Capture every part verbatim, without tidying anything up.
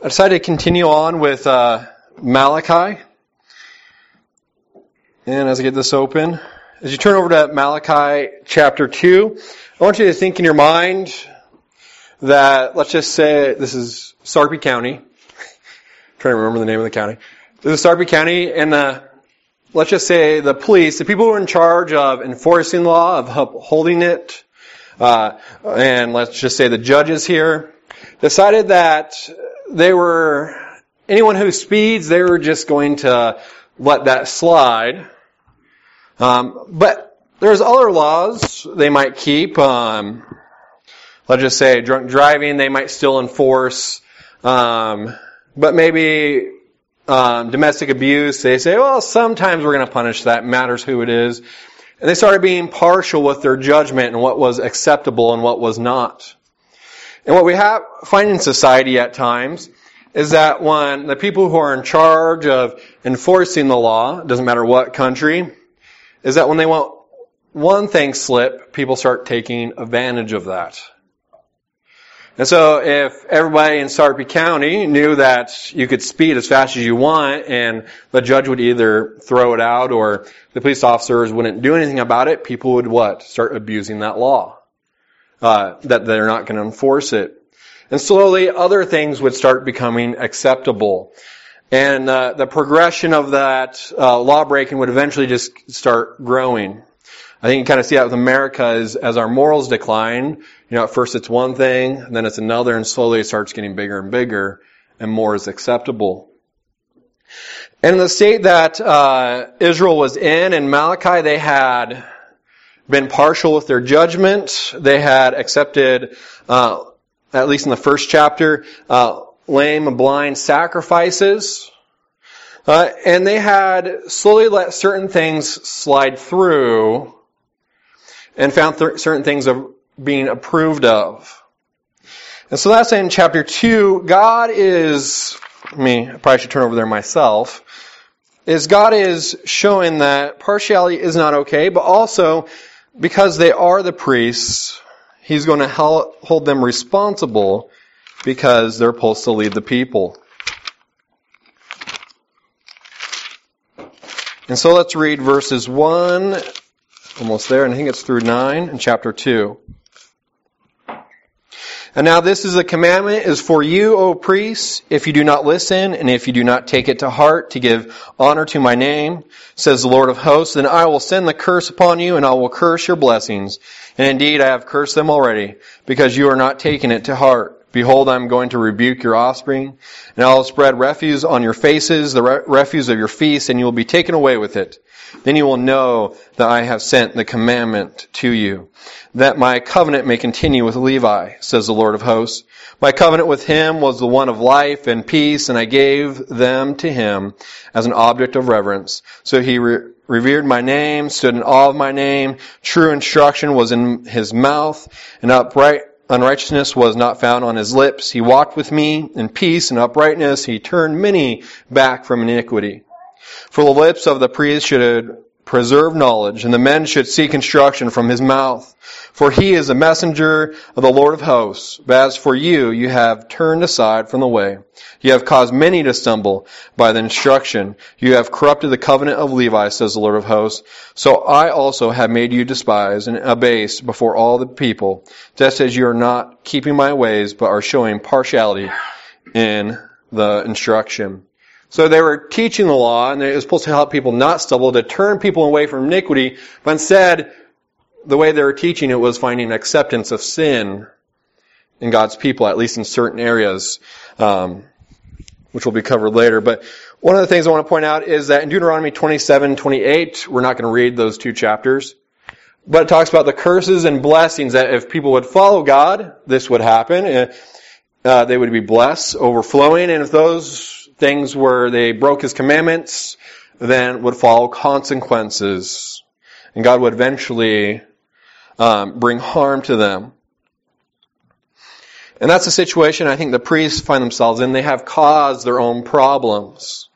I decided to continue on with uh, Malachi. And as I get this open, as you turn over to Malachi chapter two, I want you to think in your mind that, let's just say, this is Sarpy County. I'm trying to remember the name of the county. This is Sarpy County, and uh, let's just say the police, the people who are in charge of enforcing the law, of upholding it, uh, and let's just say the judges here, decided that they were, anyone who speeds, they were just going to let that slide. Um, but there's other laws they might keep. Um, let's just say drunk driving, they might still enforce. Um, but maybe um, domestic abuse, they say, well, sometimes we're going to punish that. Matters who it is. And they started being partial with their judgment and what was acceptable and what was not. And what we have find in society at times is that when the people who are in charge of enforcing the law, it doesn't matter what country, is that when they want one thing slip, people start taking advantage of that. And so if everybody in Sarpy County knew that you could speed as fast as you want and the judge would either throw it out or the police officers wouldn't do anything about it, people would what? Start abusing that law. Uh, that they're not going to enforce it. And slowly other things would start becoming acceptable. And uh, the progression of that uh, law breaking would eventually just start growing. I think you kind of see that with America as, as our morals decline. You know, at first it's one thing, and then it's another, and slowly it starts getting bigger and bigger, and more is acceptable. And in the state that uh, Israel was in, in Malachi, they had been partial with their judgment. They had accepted, uh, at least in the first chapter, uh, lame and blind sacrifices. Uh, and they had slowly let certain things slide through and found th- certain things of being approved of. And so that's in chapter two. God is, I mean, I probably should turn over there myself, is God is showing that partiality is not okay, but also because they are the priests, He's going to hold them responsible because they're supposed to lead the people. And so let's read verses one, almost there, and I think it's through nine in chapter two. And now this is a commandment is for you, O priests, if you do not listen, and if you do not take it to heart to give honor to my name, says the Lord of hosts, then I will send the curse upon you, and I will curse your blessings. And indeed I have cursed them already, because you are not taking it to heart. Behold, I am going to rebuke your offspring, and I will spread refuse on your faces, the re- refuse of your feasts, and you will be taken away with it. Then you will know that I have sent the commandment to you, that my covenant may continue with Levi, says the Lord of hosts. My covenant with him was the one of life and peace, and I gave them to him as an object of reverence. So he re- revered my name, stood in awe of my name. True instruction was in his mouth, and upright unrighteousness was not found on his lips. He walked with me in peace and uprightness. He turned many back from iniquity. For the lips of the priest should preserve knowledge, and the men should seek instruction from his mouth. For he is a messenger of the Lord of hosts. But as for you, you have turned aside from the way. You have caused many to stumble by the instruction. You have corrupted the covenant of Levi, says the Lord of hosts. So I also have made you despised and abased before all the people, just as you are not keeping my ways, but are showing partiality in the instruction. So they were teaching the law, and it was supposed to help people not stumble, to turn people away from iniquity, but instead, the way they were teaching it was finding acceptance of sin in God's people, at least in certain areas, um, which will be covered later. But one of the things I want to point out is that in Deuteronomy twenty-seven, twenty-eight, we're not going to read those two chapters, but it talks about the curses and blessings that if people would follow God, this would happen. Uh, they would be blessed, overflowing, and if those things where they broke His commandments, then would follow consequences. And God would eventually um, bring harm to them. And that's a situation I think the priests find themselves in. They have caused their own problems.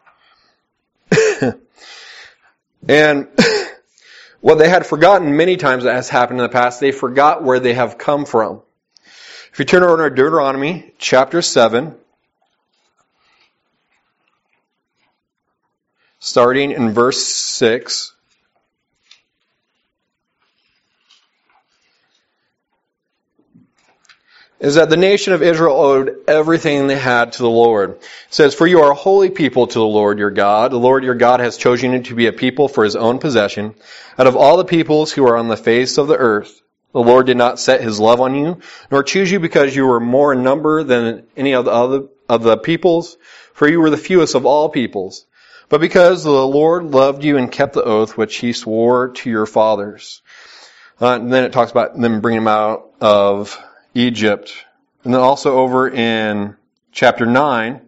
And what they had forgotten many times that has happened in the past, they forgot where they have come from. If you turn over to Deuteronomy chapter seven, starting in verse six. Is that the nation of Israel owed everything they had to the Lord. It says, "For you are a holy people to the Lord your God. The Lord your God has chosen you to be a people for his own possession. Out of all the peoples who are on the face of the earth, the Lord did not set his love on you, nor choose you because you were more in number than any of the other of the peoples, for you were the fewest of all peoples, but because the Lord loved you and kept the oath which he swore to your fathers." Uh, and then it talks about them bringing them out of Egypt. And then also over in chapter nine,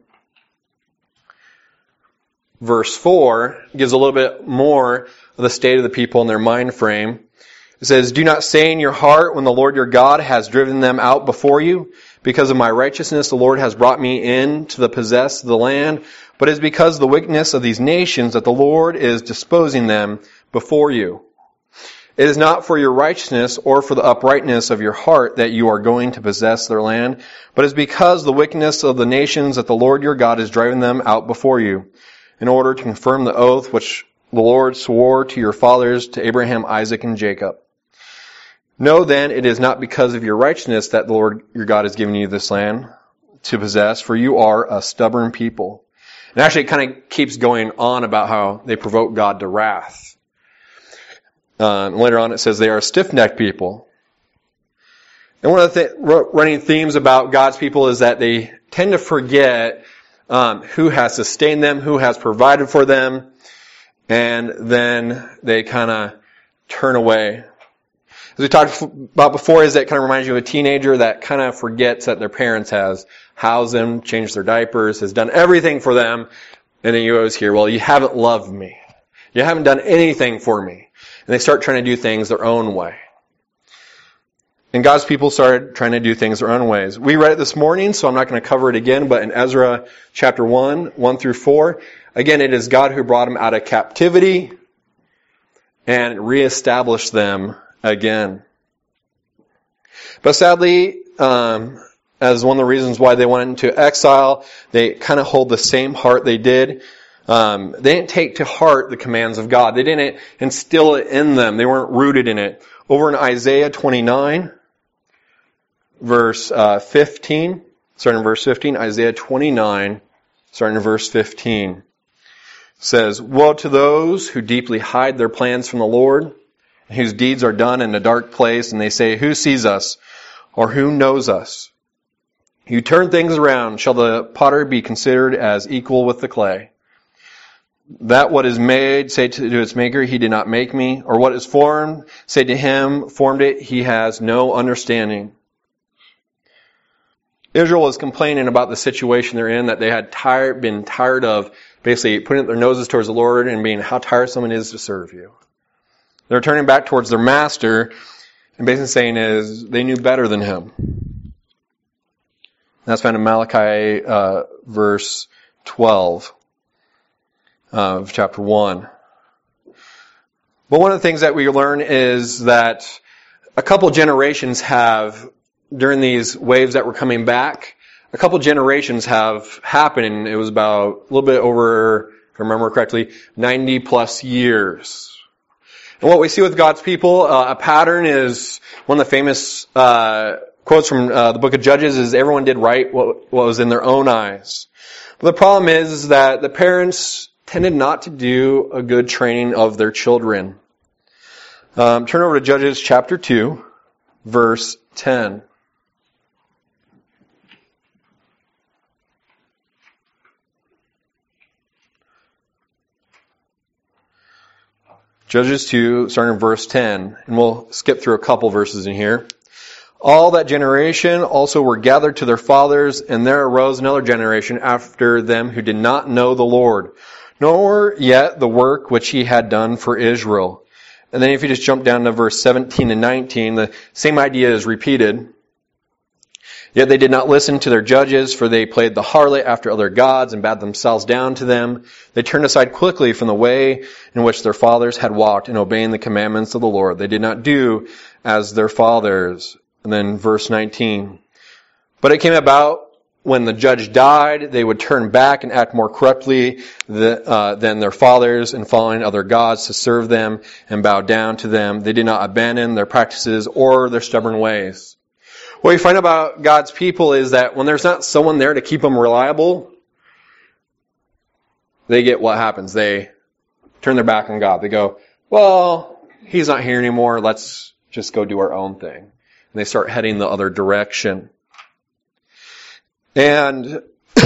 verse four, gives a little bit more of the state of the people and their mind frame. It says, "Do not say in your heart when the Lord your God has driven them out before you, because of my righteousness the Lord has brought me in to the possess the land, but it is because of the wickedness of these nations that the Lord is disposing them before you. It is not for your righteousness or for the uprightness of your heart that you are going to possess their land, but it is because of the wickedness of the nations that the Lord your God is driving them out before you, in order to confirm the oath which the Lord swore to your fathers, to Abraham, Isaac, and Jacob. Know then, it is not because of your righteousness that the Lord your God has given you this land to possess, for you are a stubborn people." And actually it kind of keeps going on about how they provoke God to wrath. Uh, later on it says they are a stiff-necked people. And one of the th- running themes about God's people is that they tend to forget um, who has sustained them, who has provided for them, and then they kind of turn away. As we talked about before, is that kind of reminds you of a teenager that kind of forgets that their parents has housed them, changed their diapers, has done everything for them, and then you always hear, "Well, you haven't loved me. You haven't done anything for me." And they start trying to do things their own way. And God's people started trying to do things their own ways. We read it this morning, so I'm not going to cover it again, but in Ezra chapter one, one through four, again, it is God who brought them out of captivity and reestablished them again. But sadly, um, as one of the reasons why they went into exile, they kind of hold the same heart they did. Um, they didn't take to heart the commands of God. They didn't instill it in them. They weren't rooted in it. Over in Isaiah twenty-nine, verse uh, fifteen, starting in verse fifteen, Isaiah twenty-nine, starting in verse fifteen, says, "Woe to those who deeply hide their plans from the Lord, whose deeds are done in a dark place, and they say, 'Who sees us?' or 'Who knows us?' You turn things around. Shall the potter be considered as equal with the clay? That what is made, say to its maker, he did not make me. Or what is formed, say to him, formed it, he has no understanding." Israel was complaining about the situation they're in, that they had tired, been tired of basically putting their noses towards the Lord and being how tiresome it is to serve you. They're turning back towards their master and basically saying is they knew better than him. That's found in Malachi uh, verse twelve. Of chapter one. But one of the things that we learn is that a couple generations have, during these waves that were coming back, a couple generations have happened, and it was about a little bit over, if I remember correctly, ninety plus years. And what we see with God's people, uh, a pattern is, one of the famous uh, quotes from uh, the book of Judges is, everyone did right what, what was in their own eyes. But the problem is, is that the parents tended not to do a good training of their children. Um, turn over to Judges chapter two, verse ten. Judges two, starting in verse ten, and we'll skip through a couple verses in here. "All that generation also were gathered to their fathers, and there arose another generation after them who did not know the Lord, nor yet the work which he had done for Israel." And then if you just jump down to verse seventeen and nineteen, the same idea is repeated. "Yet they did not listen to their judges, for they played the harlot after other gods and bowed themselves down to them. They turned aside quickly from the way in which their fathers had walked in obeying the commandments of the Lord. They did not do as their fathers." And then verse nineteen. "But it came about when the judge died, they would turn back and act more corruptly the, uh, than their fathers in following other gods to serve them and bow down to them. They did not abandon their practices or their stubborn ways. What we find about God's people is that when there's not someone there to keep them reliable, they get what happens. They turn their back on God. They go, well, He's not here anymore. Let's just go do our own thing. And they start heading the other direction. And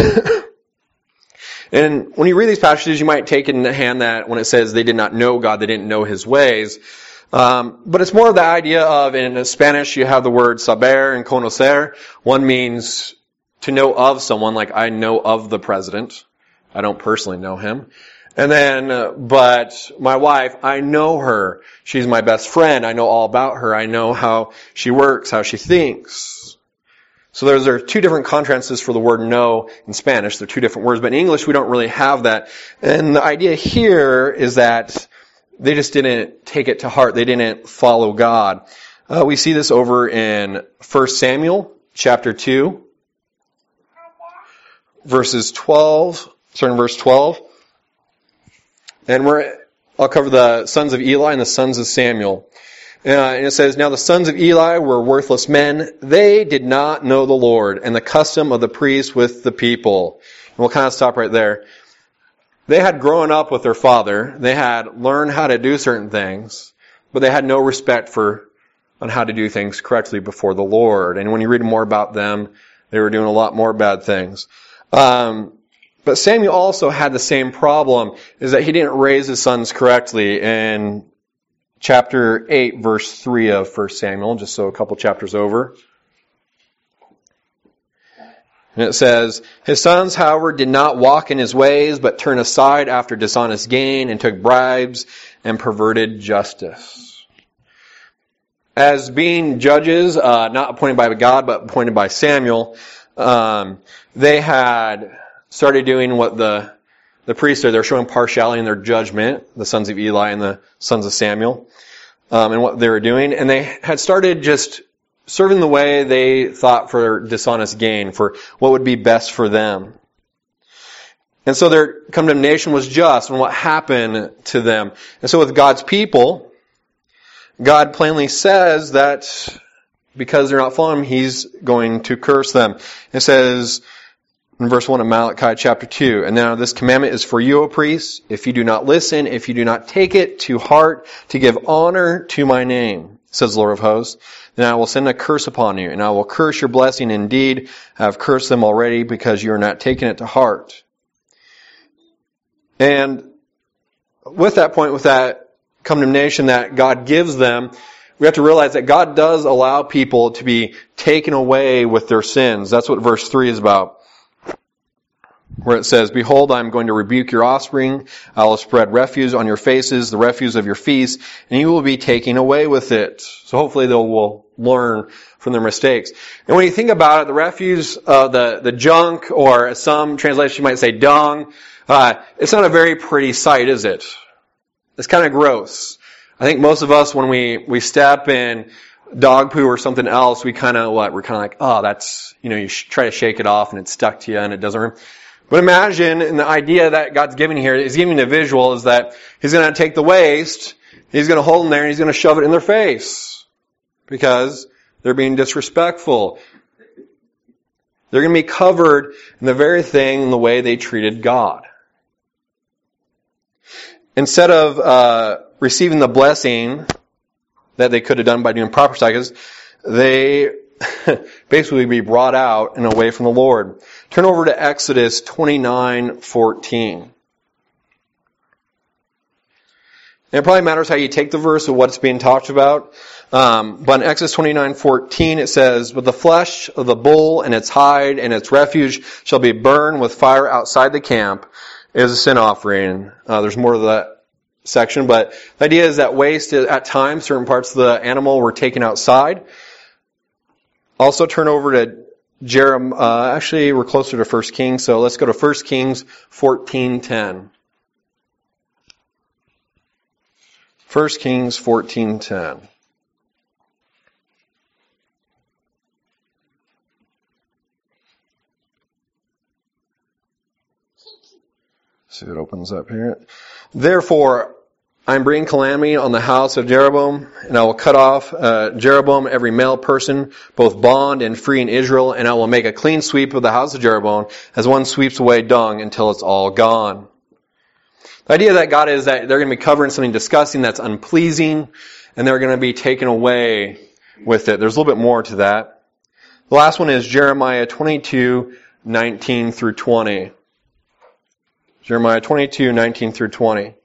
and when you read these passages, you might take it in hand that when it says they did not know God, they didn't know His ways. Um, but it's more of the idea of, in Spanish, you have the word saber and conocer. One means to know of someone, like I know of the president. I don't personally know him. And then, uh, but my wife, I know her. She's my best friend. I know all about her. I know how she works, how she thinks. So there's there are two different contrasts for the word know in Spanish. They're two different words, but in English we don't really have that. And the idea here is that they just didn't take it to heart. They didn't follow God. Uh, we see this over in First Samuel chapter two, verses twelve, starting verse twelve. And we're I'll cover the sons of Eli and the sons of Samuel. Uh, and it says, now the sons of Eli were worthless men. They did not know the Lord and the custom of the priest with the people. And we'll kind of stop right there. They had grown up with their father. They had learned how to do certain things, but they had no respect for on how to do things correctly before the Lord. And when you read more about them, they were doing a lot more bad things. Um, but Samuel also had the same problem, is that he didn't raise his sons correctly. And chapter eight, verse three of First Samuel, just so a couple chapters over. And it says, his sons, however, did not walk in his ways, but turned aside after dishonest gain and took bribes and perverted justice. As being judges, uh, not appointed by God, but appointed by Samuel, um, they had started doing what the The priests are, they're showing partiality in their judgment, the sons of Eli and the sons of Samuel, um, and what they were doing. And they had started just serving the way they thought for dishonest gain, for what would be best for them. And so their condemnation was just on what happened to them. And so with God's people, God plainly says that because they're not following Him, He's going to curse them. It says, in verse one of Malachi chapter two, and now this commandment is for you, O priests, if you do not listen, if you do not take it to heart to give honor to my name, says the Lord of hosts, then I will send a curse upon you, and I will curse your blessing. Indeed, I have cursed them already because you are not taking it to heart. And with that point, with that condemnation that God gives them, we have to realize that God does allow people to be taken away with their sins. That's what verse three is about. Where it says, behold, I am going to rebuke your offspring. I will spread refuse on your faces, the refuse of your feasts, and you will be taken away with it. So hopefully they will learn from their mistakes. And when you think about it, the refuse, uh, the, the junk, or as some translations might say dung, uh, it's not a very pretty sight, is it? It's kind of gross. I think most of us, when we, we step in dog poo or something else, we kind of, what, we're kind of like, oh, that's, you know, you sh- try to shake it off and it's stuck to you and it doesn't. But imagine, and the idea that God's giving here, is giving the visual, is that He's going to take the waste, He's going to hold them there, and He's going to shove it in their face. Because they're being disrespectful. They're going to be covered in the very thing, in the way they treated God. Instead of uh, receiving the blessing that they could have done by doing proper sacrifices, they basically be brought out and away from the Lord. Turn over to Exodus twenty-nine fourteen. And it probably matters how you take the verse of what's being talked about. Um, but in Exodus twenty-nine fourteen it says, but the flesh of the bull and its hide and its refuge shall be burned with fire outside the camp as a sin offering. Uh, there's more to that section, but the idea is that waste, at times, certain parts of the animal were taken outside. Also turn over to Jeremiah. Uh, actually, we're closer to First Kings, so let's go to First Kings fourteen ten. First Kings fourteen ten. see if it opens up here. Therefore, I am bringing calamity on the house of Jeroboam, and I will cut off uh, Jeroboam every male person, both bond and free in Israel, and I will make a clean sweep of the house of Jeroboam, as one sweeps away dung until it's all gone. The idea that God is that they're going to be covering something disgusting that's unpleasing, and they're going to be taken away with it. There's a little bit more to that. The last one is Jeremiah twenty-two, nineteen through twenty. Jeremiah twenty-two, nineteen through twenty.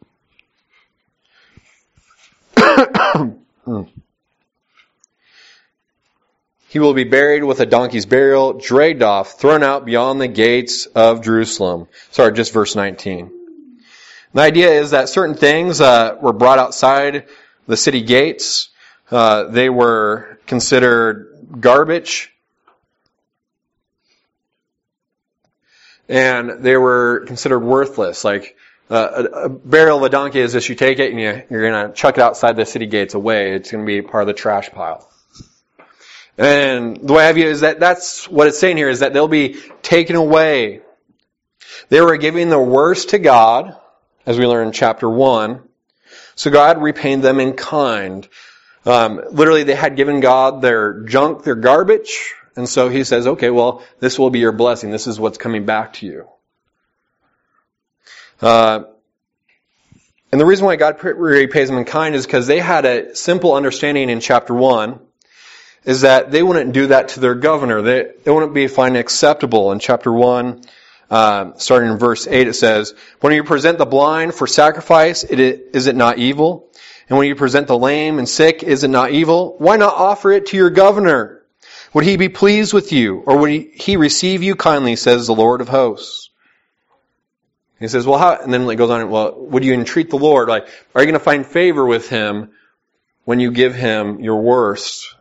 He will be buried with a donkey's burial, dragged off, thrown out beyond the gates of Jerusalem. Sorry, just verse nineteen. The idea is that certain things uh, were brought outside the city gates. Uh, they were considered garbage. And they were considered worthless. Like uh, a, a burial of a donkey is just you take it and you, you're going to chuck it outside the city gates away. It's going to be part of the trash pile. And the way I view it is that that's what it's saying here, is that they'll be taken away. They were giving the worst to God, as we learn in chapter one. So God repaid them in kind. Um, literally, they had given God their junk, their garbage, and so He says, okay, well, this will be your blessing. This is what's coming back to you. Uh, and the reason why God repays them in kind is because they had a simple understanding in chapter one, is that they wouldn't do that to their governor. They, they wouldn't be finding acceptable. In chapter one, uh, starting in verse eight, it says, when you present the blind for sacrifice, it, is it not evil? And when you present the lame and sick, is it not evil? Why not offer it to your governor? Would he be pleased with you? Or would he, he receive you kindly, says the Lord of hosts? He says, well, how, and then it goes on, well, would you entreat the Lord? Like, are you going to find favor with Him when you give Him your worst?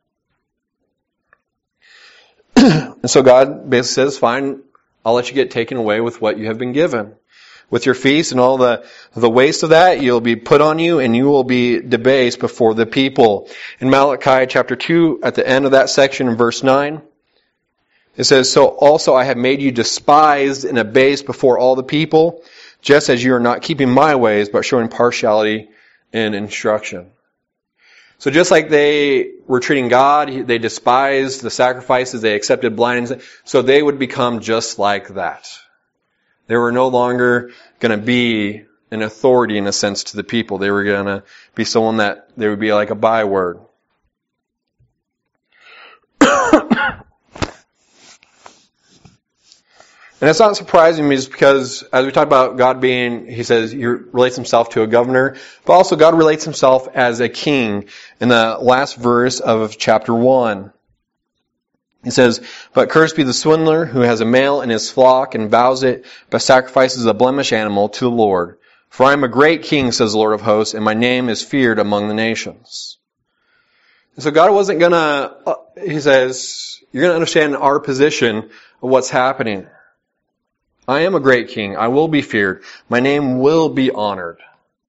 And so God basically says, fine, I'll let you get taken away with what you have been given. With your feast and all the, the waste of that, you'll be put on you and you will be debased before the people. In Malachi chapter two, at the end of that section in verse nine, it says, so also I have made you despised and abased before all the people, just as you are not keeping my ways, but showing partiality in instruction. So just like they were treating God, they despised the sacrifices, they accepted blindness, so they would become just like that. They were no longer going to be an authority in a sense to the people. They were going to be someone that they would be like a byword. And it's not surprising me just because, as we talk about God being, He says, He relates Himself to a governor, but also God relates Himself as a king in the last verse of chapter one. He says, but cursed be the swindler who has a male in his flock and vows it, but sacrifices a blemished animal to the Lord. For I am a great king, says the Lord of hosts, and my name is feared among the nations. And so God wasn't going to, He says, you're going to understand our position of what's happening. I am a great king. I will be feared. My name will be honored.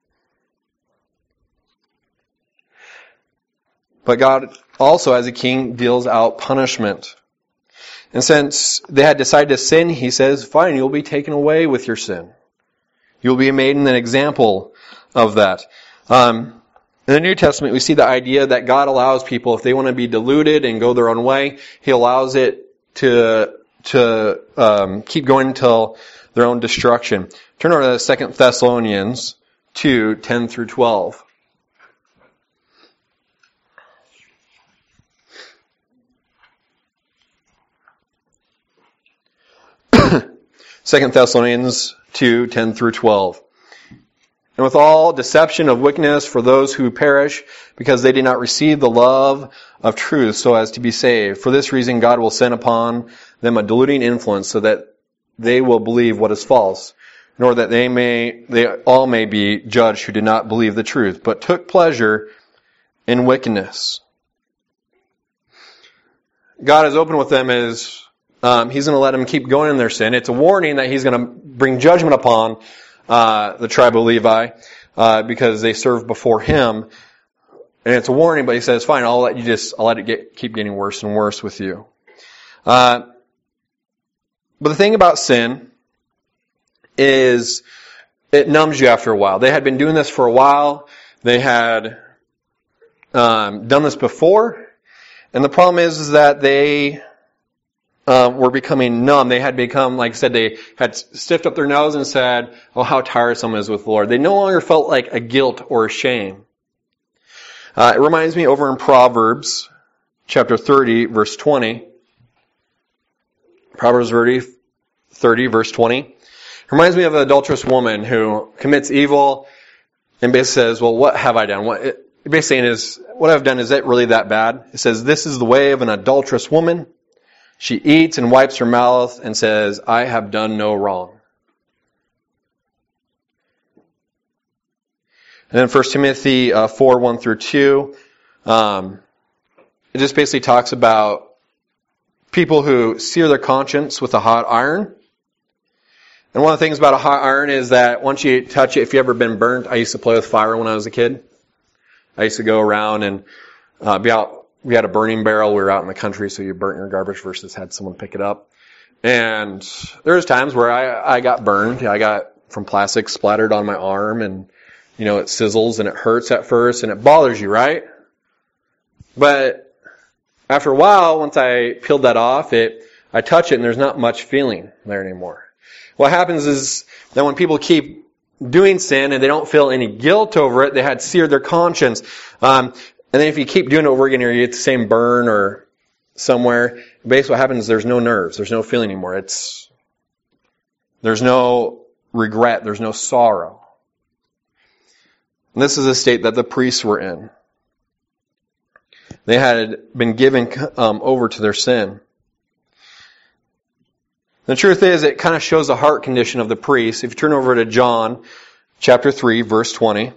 But God also, as a king, deals out punishment. And since they had decided to sin, He says, fine, you'll be taken away with your sin. You'll be made an example of that. Um, in the New Testament, we see the idea that God allows people, if they want to be deluded and go their own way, He allows it to to um, keep going until their own destruction. Turn over to Second Thessalonians two, ten through twelve. Second Thessalonians two, ten through twelve. And with all deception of wickedness for those who perish, because they did not receive the love of truth so as to be saved. For this reason God will send upon them a deluding influence so that they will believe what is false, nor that they may they all may be judged who did not believe the truth, but took pleasure in wickedness. God is open with them as um, He's going to let them keep going in their sin. It's a warning that He's going to bring judgment upon uh, the tribe of Levi uh, because they serve before Him. And it's a warning, but He says, fine, I'll let you just, I'll let it get, keep getting worse and worse with you. Uh, but the thing about sin is it numbs you after a while. They had been doing this for a while. They had um, done this before. And the problem is, is that they uh, were becoming numb. They had become, like I said, they had stiffed up their nose and said, oh, how tiresome it is with the Lord. They no longer felt like a guilt or a shame. Uh, it reminds me over in Proverbs chapter thirty, verse twenty. Proverbs thirty, verse twenty. It reminds me of an adulterous woman who commits evil and basically says, well, what have I done? What, it basically saying is, what I've done, is it really that bad? It says, this is the way of an adulterous woman. She eats and wipes her mouth and says, I have done no wrong. And then First Timothy uh, four, one through two, um, it just basically talks about people who sear their conscience with a hot iron. And one of the things about a hot iron is that once you touch it, if you've ever been burnt, I used to play with fire when I was a kid. I used to go around and uh, be out. We had a burning barrel. We were out in the country, so you burnt your garbage versus had someone pick it up. And there was times where I, I got burned. I got from plastic splattered on my arm, and you know, it sizzles and it hurts at first and it bothers you, right? But after a while, once I peeled that off, it I touch it and there's not much feeling there anymore. What happens is that when people keep doing sin and they don't feel any guilt over it, they had seared their conscience. Um, and then if you keep doing it over again, or you get the same burn or somewhere, basically what happens is there's no nerves, there's no feeling anymore. It's there's no regret, there's no sorrow. And this is a state that the priests were in. They had been given um, over to their sin. The truth is, it kind of shows the heart condition of the priests. If you turn over to John chapter three, verse twenty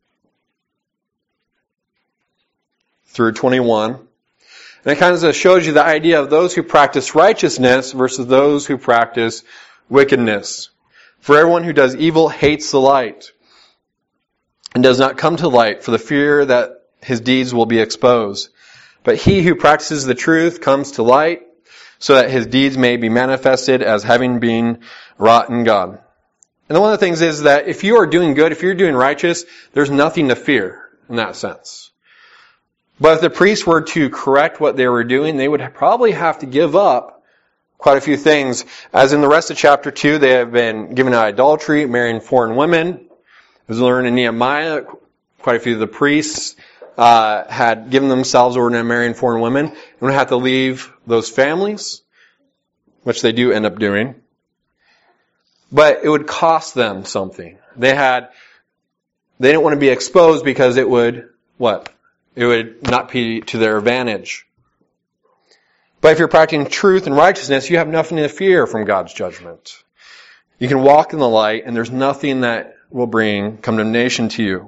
through twenty-one, and it kind of shows you the idea of those who practice righteousness versus those who practice wickedness. For everyone who does evil hates the light and does not come to light for the fear that his deeds will be exposed. But he who practices the truth comes to light, so that his deeds may be manifested as having been wrought in God. And one of the things is that if you are doing good, if you're doing righteous, there's nothing to fear in that sense. But if the priests were to correct what they were doing, they would probably have to give up quite a few things. As in the rest of chapter two, they have been given idolatry, marrying foreign women. As we learn in Nehemiah, quite a few of the priests Uh, had given themselves over to marrying foreign women and would have to leave those families, which they do end up doing. But it would cost them something. They had, they didn't want to be exposed because it would, what? It would not be to their advantage. But if you're practicing truth and righteousness, you have nothing to fear from God's judgment. You can walk in the light and there's nothing that will bring condemnation to you.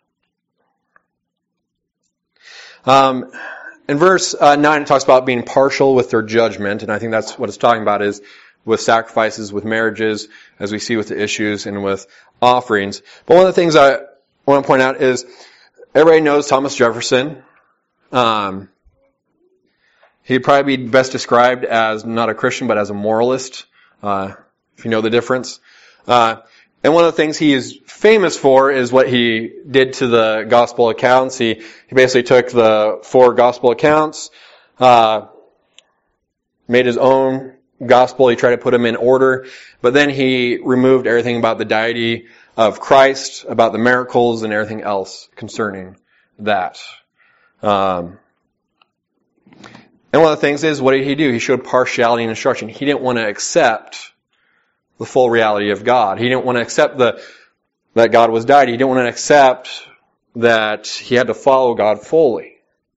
Um, in verse uh, nine, it talks about being partial with their judgment, and I think that's what it's talking about is with sacrifices, with marriages, as we see with the issues, and with offerings. But one of the things I want to point out is everybody knows Thomas Jefferson. Um, he'd probably be best described as not a Christian, but as a moralist, uh, if you know the difference. Uh, And one of the things he is famous for is what he did to the gospel accounts. He, he basically took the four gospel accounts, uh, made his own gospel. He tried to put them in order, but then he removed everything about the deity of Christ, about the miracles, and everything else concerning that. Um, and one of the things is, what did he do? He showed partiality and instruction. He didn't want to accept the full reality of God. He didn't want to accept the that God was deity. He didn't want to accept that he had to follow God fully.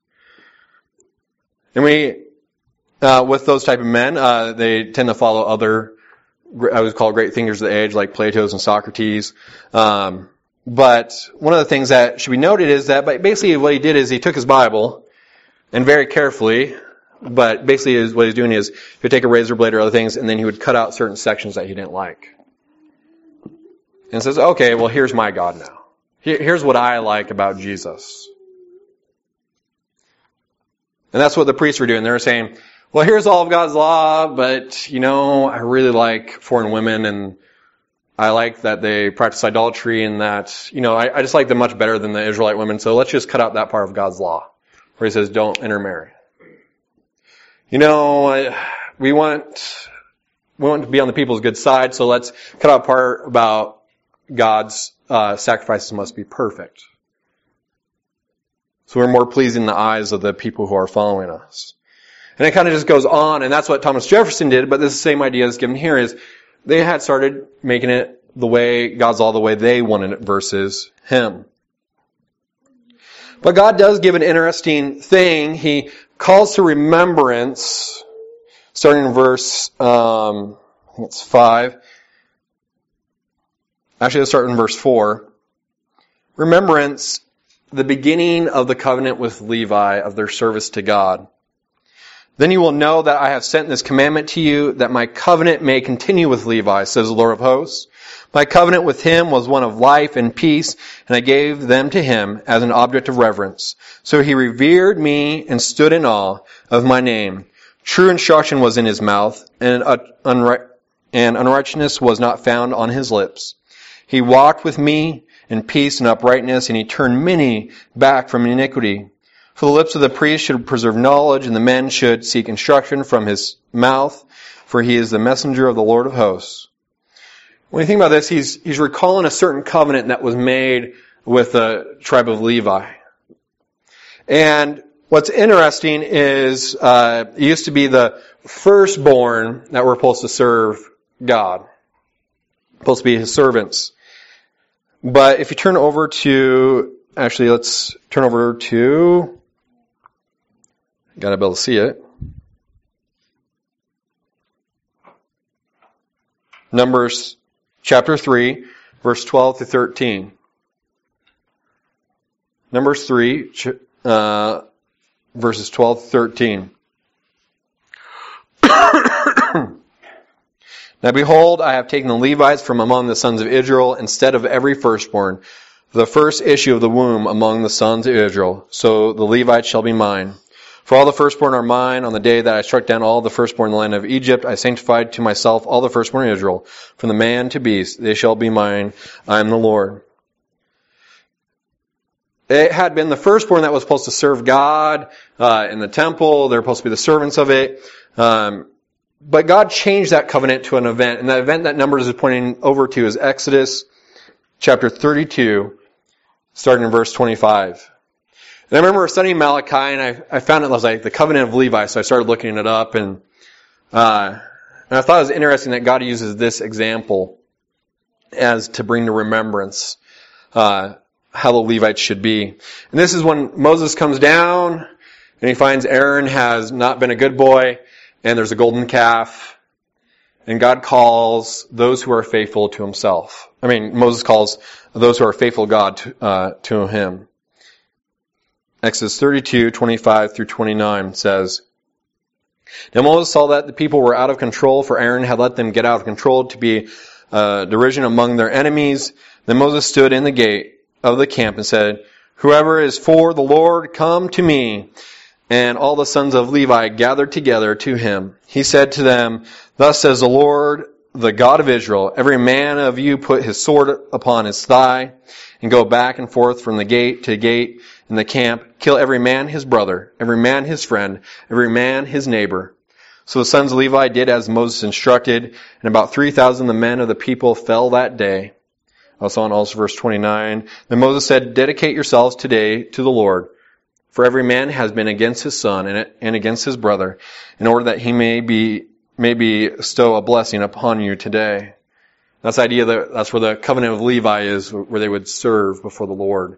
And we, uh, with those type of men, uh, they tend to follow other, I would call great thinkers of the age, like Plato's and Socrates. Um, but one of the things that should be noted is that basically what he did is he took his Bible and very carefully, but basically what he's doing is he would take a razor blade or other things, and then he would cut out certain sections that he didn't like. And says, okay, well, here's my God now. Here's what I like about Jesus. And that's what the priests were doing. They were saying, well, here's all of God's law, but, you know, I really like foreign women, and I like that they practice idolatry and that, you know, I, I just like them much better than the Israelite women. So let's just cut out that part of God's law where he says don't intermarry. You know, we want, we want to be on the people's good side. So let's cut out part about God's uh, sacrifices must be perfect. So we're more pleasing in the eyes of the people who are following us. And it kind of just goes on, and that's what Thomas Jefferson did, but this same idea is given here is they had started making it the way, God's law the way they wanted it versus him. But God does give an interesting thing. He calls to remembrance, starting in verse, um, I think it's five. Actually, let's start in verse four. Remembrance, the beginning of the covenant with Levi of their service to God. Then you will know that I have sent this commandment to you, that my covenant may continue with Levi, says the Lord of hosts. My covenant with him was one of life and peace, and I gave them to him as an object of reverence. So he revered me and stood in awe of my name. True instruction was in his mouth, and unri- and unrighteousness was not found on his lips. He walked with me in peace and uprightness, and he turned many back from iniquity. For the lips of the priest should preserve knowledge, and the men should seek instruction from his mouth, for he is the messenger of the Lord of hosts. When you think about this, he's he's recalling a certain covenant that was made with the tribe of Levi. And what's interesting is uh, it used to be the firstborn that were supposed to serve God, supposed to be his servants. But if you turn over to, actually let's turn over to, gotta be able to see it. Numbers chapter three, verse twelve to thirteen. Numbers three, uh, verses twelve to thirteen. Now behold, I have taken the Levites from among the sons of Israel instead of every firstborn, the first issue of the womb among the sons of Israel. So the Levites shall be mine. For all the firstborn are mine. On the day that I struck down all the firstborn in the land of Egypt, I sanctified to myself all the firstborn in Israel, from the man to beast. They shall be mine. I am the Lord. It had been the firstborn that was supposed to serve God uh, in the temple. They're supposed to be the servants of it. Um, but God changed that covenant to an event. And that event that Numbers is pointing over to is Exodus chapter thirty-two, starting in verse twenty-five. And I remember studying Malachi, and I, I found it was like the covenant of Levi, so I started looking it up, and, uh, and I thought it was interesting that God uses this example as to bring to remembrance uh, how the Levites should be. And this is when Moses comes down, and he finds Aaron has not been a good boy, and there's a golden calf, and God calls those who are faithful to himself. I mean, Moses calls those who are faithful to God to, uh, to him. Exodus thirty-two, twenty-five through twenty-nine says, Now Moses saw that the people were out of control, for Aaron had let them get out of control to be uh, derision among their enemies. Then Moses stood in the gate of the camp and said, Whoever is for the Lord, come to me. And all the sons of Levi gathered together to him. He said to them, Thus says the Lord, the God of Israel, every man of you put his sword upon his thigh, and go back and forth from the gate to gate in the camp, kill every man his brother, every man his friend, every man his neighbor. So the sons of Levi did as Moses instructed, and about three thousand of the men of the people fell that day. Also on also verse twenty-nine. Then Moses said, Dedicate yourselves today to the Lord, for every man has been against his son and against his brother, in order that he may be may bestow a blessing upon you today. That's the idea that that's where the covenant of Levi is, where they would serve before the Lord.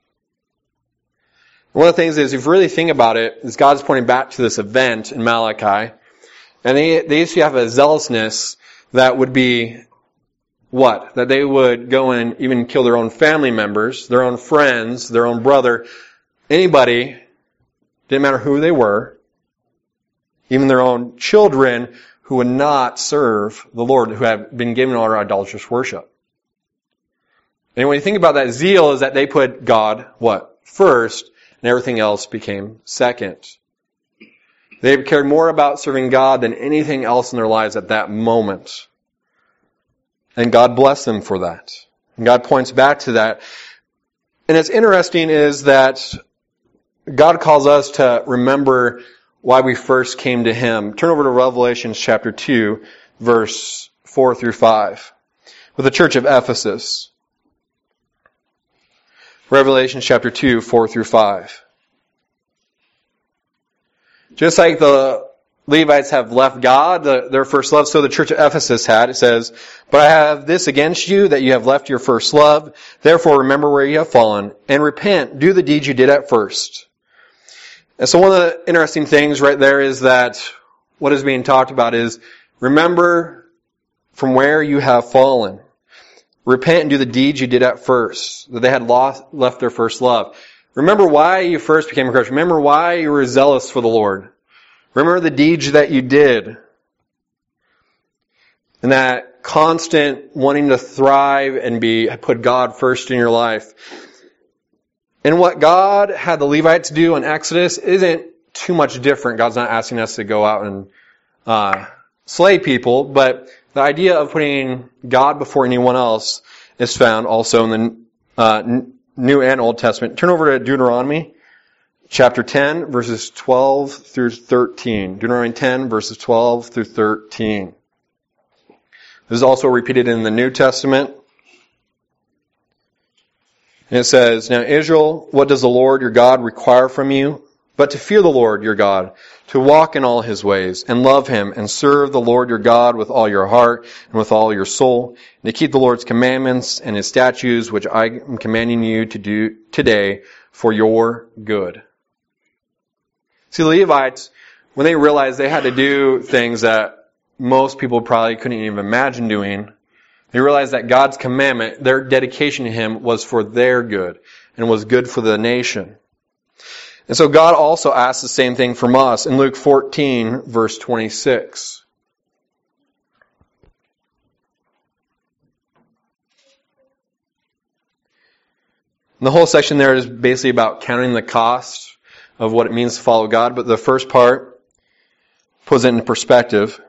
One of the things is, if you really think about it, is God's pointing back to this event in Malachi, and they they used to have a zealousness that would be what? That they would go and even kill their own family members, their own friends, their own brother, anybody, didn't matter who they were, even their own children who would not serve the Lord, who have been given our idolatrous worship. And when you think about that, zeal is that they put God, what? First, and everything else became second. They cared more about serving God than anything else in their lives at that moment. And God blessed them for that. And God points back to that. And it's interesting is that God calls us to remember why we first came to Him. Turn over to Revelation chapter two, verse four through five. With the church of Ephesus. Revelation chapter two, four through five. Just like the Levites have left God, the, their first love, so the church of Ephesus had. It says, "But I have this against you, that you have left your first love. Therefore remember where you have fallen, and repent, do the deeds you did at first." And so one of the interesting things right there is that what is being talked about is, remember from where you have fallen. Repent and do the deeds you did at first, that they had lost, left their first love. Remember why you first became a Christian. Remember why you were zealous for the Lord. Remember the deeds that you did. And that constant wanting to thrive and be put God first in your life. And what God had the Levites do in Exodus isn't too much different. God's not asking us to go out and uh, slay people, but the idea of putting God before anyone else is found also in the uh, New and Old Testament. Turn over to Deuteronomy chapter ten, verses twelve through thirteen. Deuteronomy ten, verses twelve through thirteen. This is also repeated in the New Testament. And it says, "Now Israel, what does the Lord your God require from you? But to fear the Lord your God, to walk in all His ways, and love Him, and serve the Lord your God with all your heart and with all your soul, and to keep the Lord's commandments and His statutes, which I am commanding you to do today for your good." See, the Levites, when they realized they had to do things that most people probably couldn't even imagine doing, they realized that God's commandment, their dedication to Him, was for their good and was good for the nation. And so God also asks the same thing from us in Luke fourteen, verse twenty-six. And the whole section there is basically about counting the cost of what it means to follow God, but the first part puts it in perspective.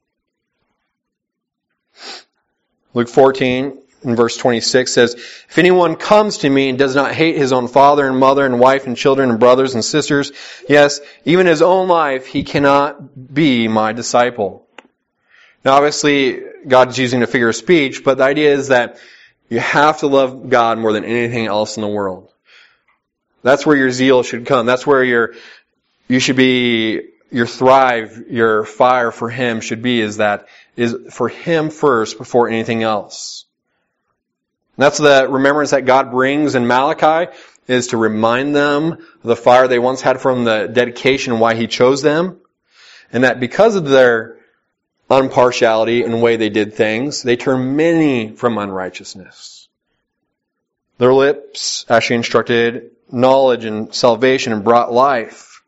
Luke fourteen, in verse twenty-six says, "If anyone comes to me and does not hate his own father and mother and wife and children and brothers and sisters, yes, even his own life, he cannot be my disciple." Now obviously, God's using a figure of speech, but the idea is that you have to love God more than anything else in the world. That's where your zeal should come. That's where your, you should be, your thrive, your fire for Him should be, is that, is for Him first before anything else. And that's the remembrance that God brings in Malachi, is to remind them of the fire they once had from the dedication and why He chose them. And that because of their unpartiality in the way they did things, they turned many from unrighteousness. Their lips actually instructed knowledge and salvation and brought life.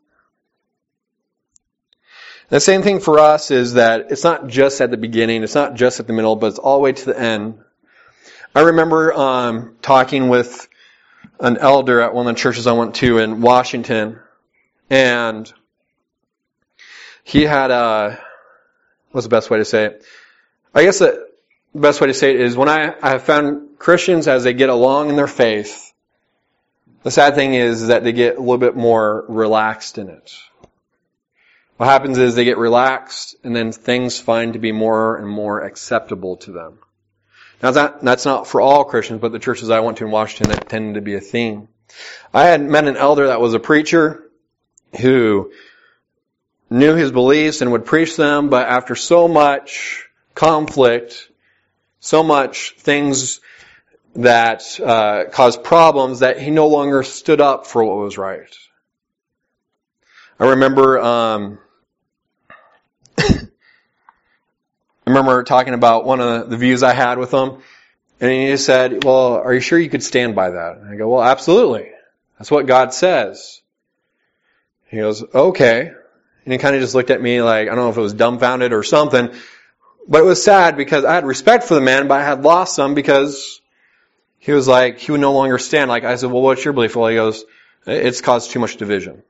The same thing for us is that it's not just at the beginning, it's not just at the middle, but it's all the way to the end. I remember um, talking with an elder at one of the churches I went to in Washington, and he had a, what's the best way to say it? I guess the best way to say it is when I, I have found Christians as they get along in their faith, the sad thing is that they get a little bit more relaxed in it. What happens is they get relaxed and then things find to be more and more acceptable to them. Now that, that's not for all Christians, but the churches I went to in Washington, that tended to be a theme. I had met an elder that was a preacher who knew his beliefs and would preach them, but after so much conflict, so much things that uh, caused problems, that he no longer stood up for what was right. I remember um, I remember talking about one of the views I had with him, and he said, "Well, are you sure you could stand by that?" And I go, "Well, absolutely. That's what God says." He goes, "Okay." And he kind of just looked at me like, I don't know if it was dumbfounded or something, but it was sad because I had respect for the man, but I had lost some because he was like, he would no longer stand. Like I said, "Well, what's your belief?" Well, he goes, "It's caused too much division."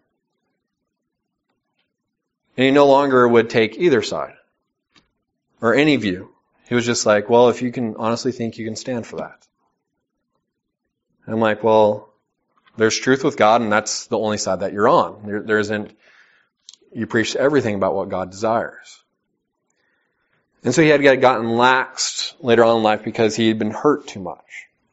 And he no longer would take either side or any view. He was just like, well, if you can honestly think you can stand for that. And I'm like, well, there's truth with God, and that's the only side that you're on. There, there isn't, you preach everything about what God desires. And so he had gotten laxed later on in life because he had been hurt too much.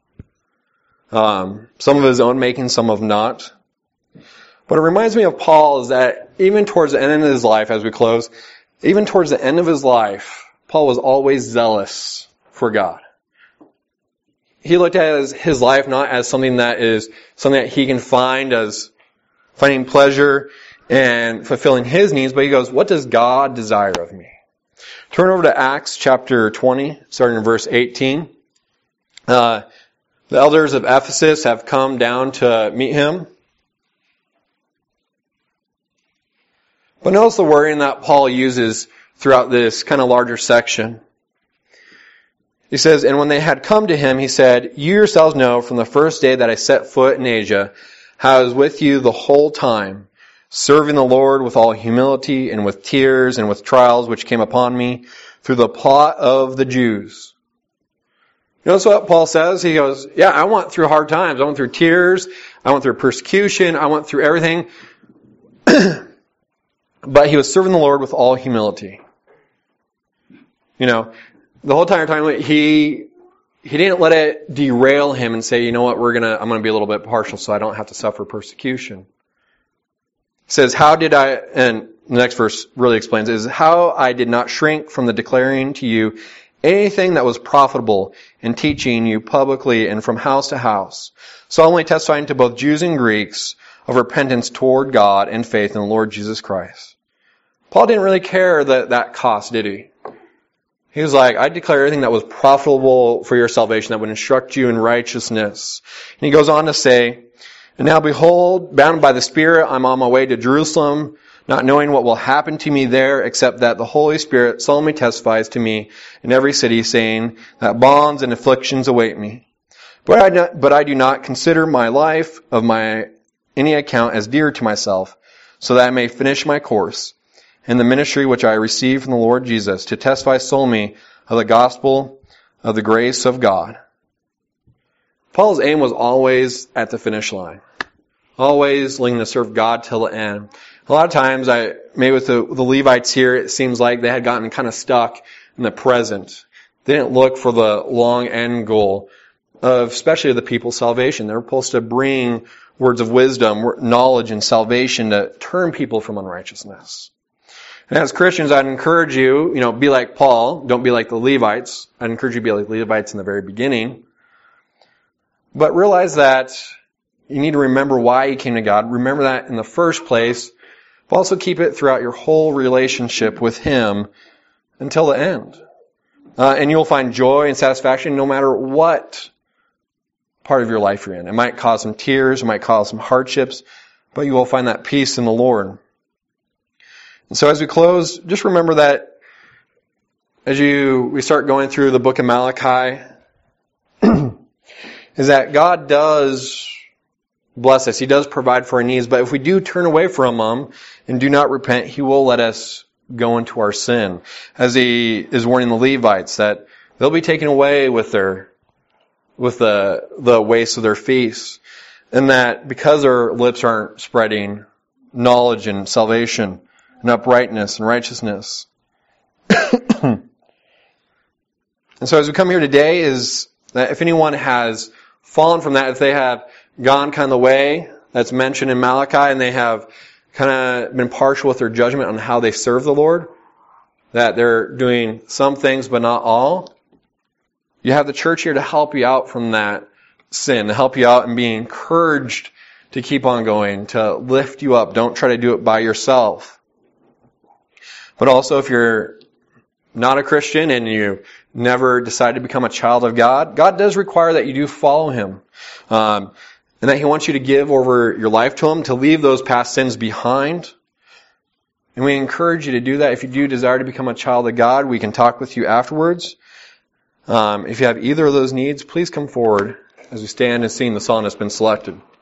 Um, some of his own making, some of not. But it reminds me of Paul is that even towards the end of his life, as we close, even towards the end of his life, Paul was always zealous for God. He looked at his, his life not as something that is something that he can find as finding pleasure and fulfilling his needs, but he goes, what does God desire of me? Turn over to Acts chapter twenty, starting in verse eighteen. Uh, the elders of Ephesus have come down to meet him. But notice the wording that Paul uses throughout this kind of larger section. He says, and when they had come to him, he said, you yourselves know from the first day that I set foot in Asia, how I was with you the whole time, serving the Lord with all humility and with tears and with trials which came upon me through the plot of the Jews. You notice what Paul says? He goes, yeah, I went through hard times. I went through tears. I went through persecution. I went through everything. But he was serving the Lord with all humility. You know, the whole entire time he he didn't let it derail him and say, you know what, we're gonna I'm gonna be a little bit partial so I don't have to suffer persecution. He says, how did I, and the next verse really explains, is how I did not shrink from the declaring to you anything that was profitable in teaching you publicly and from house to house, solemnly testifying to both Jews and Greeks of repentance toward God and faith in the Lord Jesus Christ. Paul didn't really care that that cost, did he? He was like, I declare everything that was profitable for your salvation, that would instruct you in righteousness. And he goes on to say, and now behold, bound by the Spirit, I'm on my way to Jerusalem, not knowing what will happen to me there, except that the Holy Spirit solemnly testifies to me in every city, saying that bonds and afflictions await me. But I, not, but I do not consider my life of my any account as dear to myself, so that I may finish my course in the ministry which I received from the Lord Jesus, to testify solely of the gospel of the grace of God. Paul's aim was always at the finish line. Always looking to serve God till the end. A lot of times, I maybe with the, the Levites here, it seems like they had gotten kind of stuck in the present. They didn't look for the long end goal of, especially of the people's salvation. They were supposed to bring words of wisdom, knowledge, and salvation to turn people from unrighteousness. And as Christians, I'd encourage you, you know, be like Paul. Don't be like the Levites. I'd encourage you to be like the Levites in the very beginning. But realize that you need to remember why you came to God. Remember that in the first place. But also keep it throughout your whole relationship with Him until the end. Uh, and you'll find joy and satisfaction no matter what part of your life you're in. It might cause some tears. It might cause some hardships. But you will find that peace in the Lord. And so as we close, just remember that as you we start going through the book of Malachi, is that God does bless us. He does provide for our needs. But if we do turn away from Him and do not repent, He will let us go into our sin. As He is warning the Levites that they'll be taken away with their with the the waste of their feasts. And that because their lips aren't spreading knowledge and salvation and uprightness and righteousness. And so as we come here today is that if anyone has fallen from that, if they have gone kind of the way that's mentioned in Malachi and they have kind of been partial with their judgment on how they serve the Lord, that they're doing some things but not all, you have the church here to help you out from that sin, to help you out and be encouraged to keep on going, to lift you up. Don't try to do it by yourself. But also if you're not a Christian and you never decide to become a child of God, God does require that you do follow Him. Um, and that He wants you to give over your life to Him, to leave those past sins behind. And we encourage you to do that. If you do desire to become a child of God, we can talk with you afterwards. Um, if you have either of those needs, please come forward as we stand and sing the song that's been selected.